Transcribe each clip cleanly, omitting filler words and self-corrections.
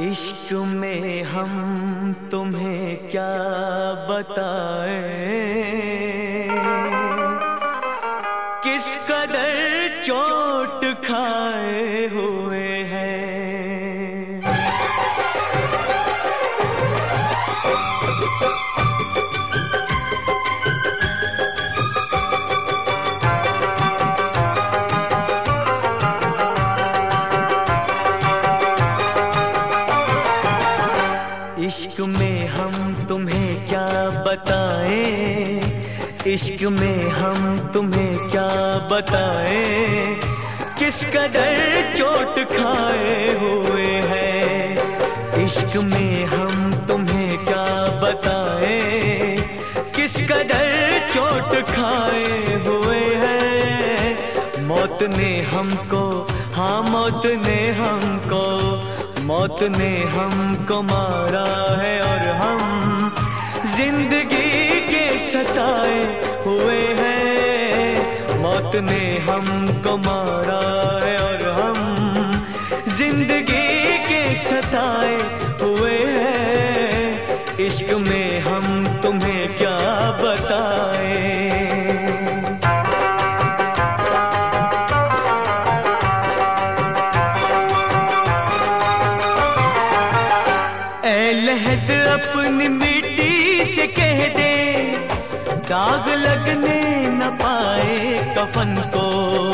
इश्क में हम तुम्हें क्या बताएं, किस कदर चोट खाए हुए हैं। इश्क में हम तुम्हें क्या बताएं, इश्क में हम तुम्हें क्या बताएं, किस कदर चोट खाए हुए हैं। इश्क में हम तुम्हें क्या बताएं, किस कदर चोट खाए हुए हैं। मौत ने हमको, हाँ मौत ने हमको, मौत ने हमको मारा है और हम जिंदगी के सताए हुए हैं। मौत ने हमको मारा है और हम जिंदगी के सताए हुए हैं। इश्क में हम तुम्हें क्या बताएं। लहद अपनी मिट्टी से कह दे, दाग लगने न पाए कफन को।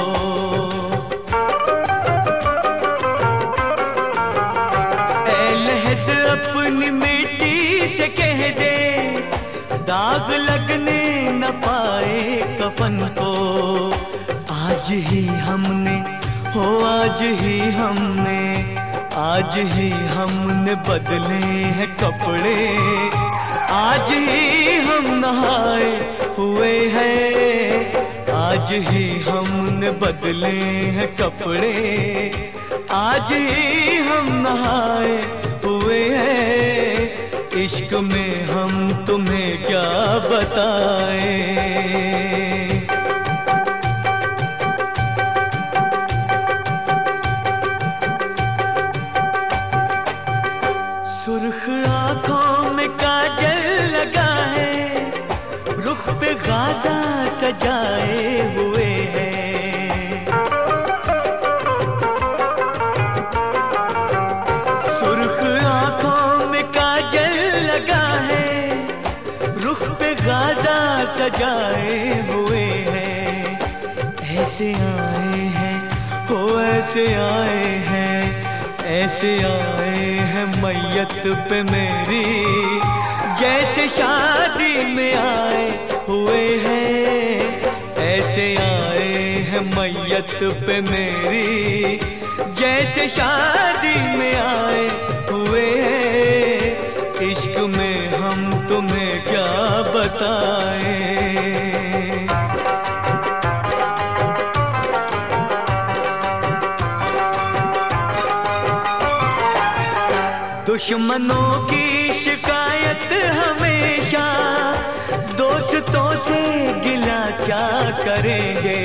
ऐ लहद अपनी मिट्टी से कह दे, दाग लगने न पाए कफन को। आज ही हमने, हो आज ही हमने, आज ही हमने बदले हैं कपड़े, आज ही हम नहाए हुए हैं। आज ही हमने बदले हैं कपड़े, आज ही हम नहाए हुए हैं। इश्क में हम तुम्हें क्या बताएं। सुर्ख आँखों में काजल लगा है, रुख पे गाज़ा सजाए हुए हैं। सुर्ख आँखों में काजल लगा है, रुख पे गाज़ा सजाए हुए हैं। ऐसे आए हैं, हो ऐसे आए हैं, ऐसे आए हैं मैयत पे मेरी, जैसे शादी में आए हुए हैं। ऐसे आए हैं मैयत पे मेरी, जैसे शादी में आए हुए हैं। इश्क में हम तुम्हें क्या बताएं। दुश्मनों की शिकायत हमेशा, दोस्तों से गिला क्या करेंगे।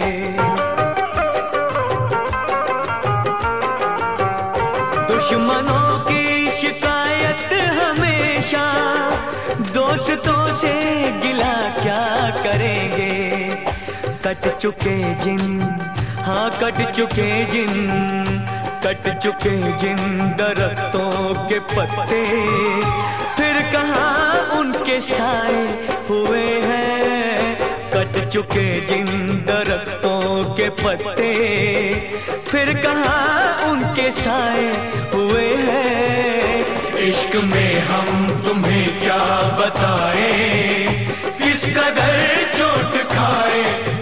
दुश्मनों की शिकायत हमेशा, दोस्तों से गिला क्या करेंगे। कट चुके जिन, हाँ कट चुके जिन, कट चुके जिन दरख्तों के पत्ते, फिर कहाँ उनके साए हुए हैं। कट चुके जिन दरख्तों के पत्ते, फिर कहाँ उनके साए हुए हैं। इश्क में हम तुम्हें क्या बताएं, किस कदर चोट खाए